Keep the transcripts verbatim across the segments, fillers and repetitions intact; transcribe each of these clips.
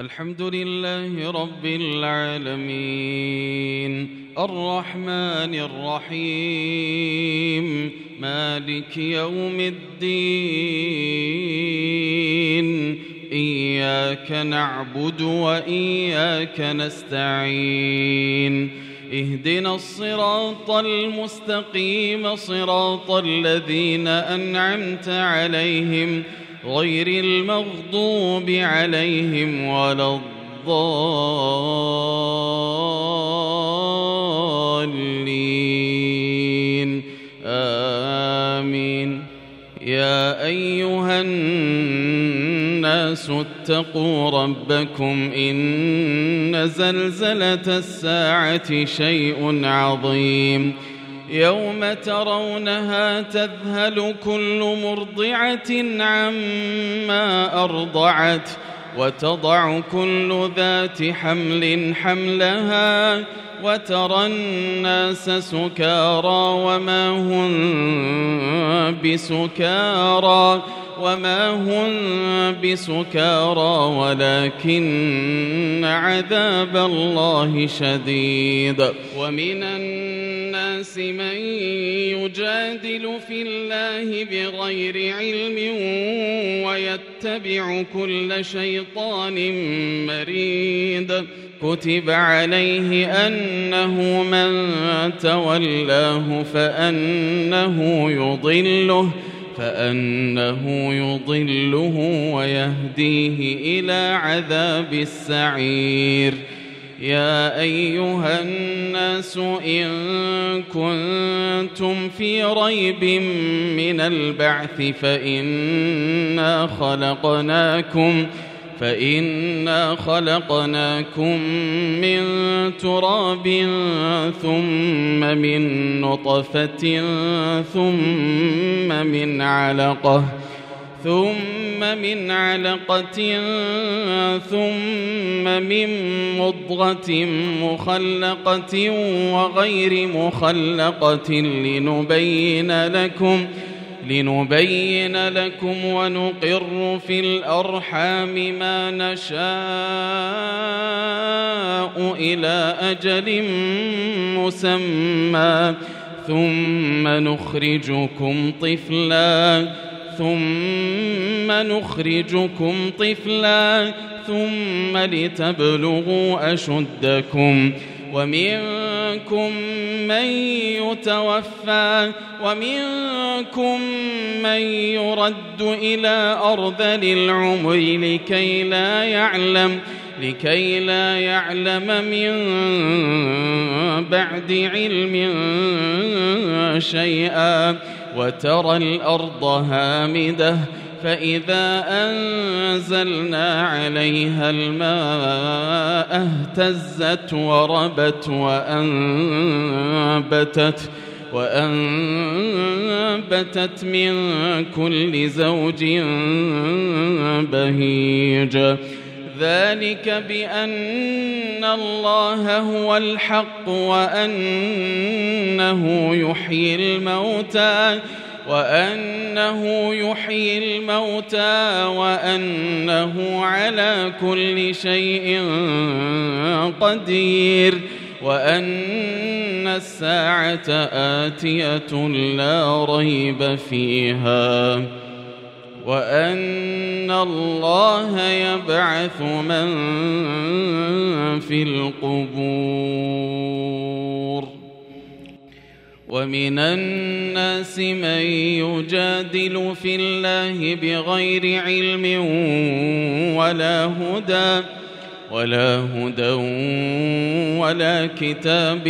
الحمد لله رب العالمين الرحمن الرحيم مالك يوم الدين إياك نعبد وإياك نستعين اهدنا الصراط المستقيم صراط الذين أنعمت عليهم غير المغضوب عليهم ولا الضالين آمين. يا أيها الناس اتقوا ربكم إن زلزلة الساعة شيء عظيم يوم ترونها تذهل كل مرضعة عما أرضعت وتضع كل ذات حمل حملها وترى الناس سكارى وما هم بسكارى وما هم بسكارى ولكن عذاب الله شديد. ومن الناس من يجادل في الله بغير علم ويتبع كل شيطان مريد كتب عليه أنه من تولاه فأنه يضله فأنه يضله ويهديه إلى عذاب السعير. يا أيها الناس إن كنتم في ريب من البعث فإنا خلقناكم فإنا خلقناكم من تراب ثم من نطفة ثم من علقة ثم من علقة ثم من مضغة مخلقة وغير مخلقة لنبين لكم لنبين لكم ونقر في الأرحام ما نشاء إلى أجل مسمى ثم نخرجكم طفلا ثم نخرجكم طفلا ثم لتبلغوا أشدكم ومنكم من يتوفى ومنكم من يرد إلى أرذل العمر لكي لا يعلم لكي لا يعلم من بعد علم شيئا وترى الأرض هامدة فإذا أنزلنا عليها الماء اهتزت وربت وأنبتت وأنبتت من كل زوج بهيج ذلك بأن الله هو الحق وأنه يحيي الموتى وأنه يحيي الموتى وأنه على كل شيء قدير وأن الساعة آتية لا ريب فيها وأن الله يبعث من في القبور. ومن الناس من يجادل في الله بغير علم ولا هدى ولا هدى ولا كتاب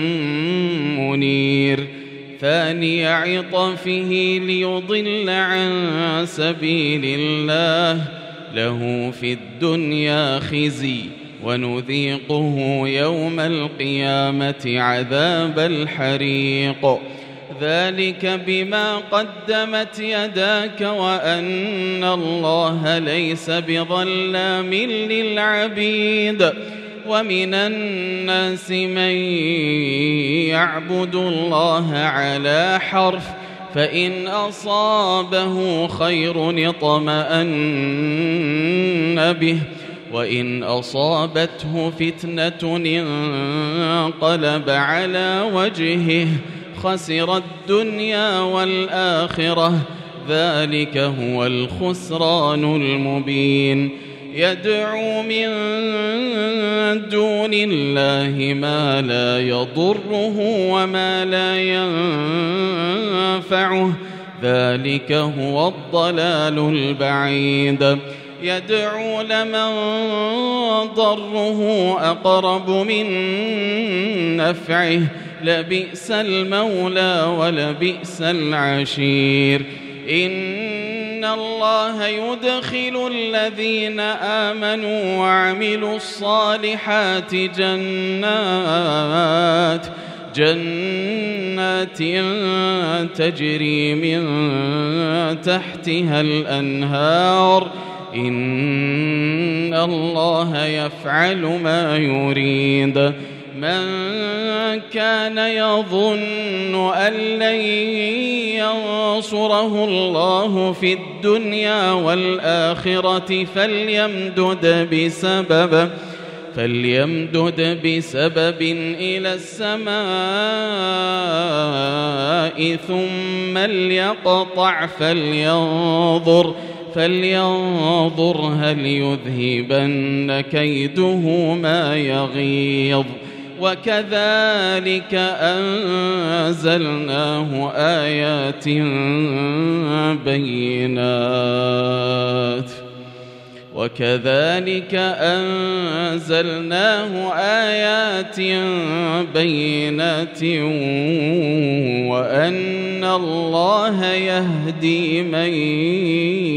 منير ثاني عطفه ليضل عن سبيل الله له في الدنيا خزي ونذيقه يوم القيامة عذاب الحريق ذلك بما قدمت يداك وأن الله ليس بظلام للعبيد. ومن الناس من يعبد الله على حرف فإن أصابه خير اطمأن به وإن أصابته فتنة انقلب على وجهه خسر الدنيا والآخرة ذلك هو الخسران المبين يدعو من دون الله ما لا يضره وما لا ينفعه ذلك هو الضلال البعيد يدعو لمن ضره أقرب من نفعه لبئس المولى ولبئس العشير إن الله يدخل الذين آمنوا وعملوا الصالحات جنات جنات تجري من تحتها الأنهار إن الله يفعل ما يريد من كان يظن أن لن ينصره الله في الدنيا والآخرة فليمدد بسبب فليمدد بسبب إلى السماء ثم ليقطع فلينظر فلينظر هل يذهبن كيده ما يغيظ وكذلك أنزلناه آيات بينات وكذلك أنزلناه آيات بينات وأن الله يهدي من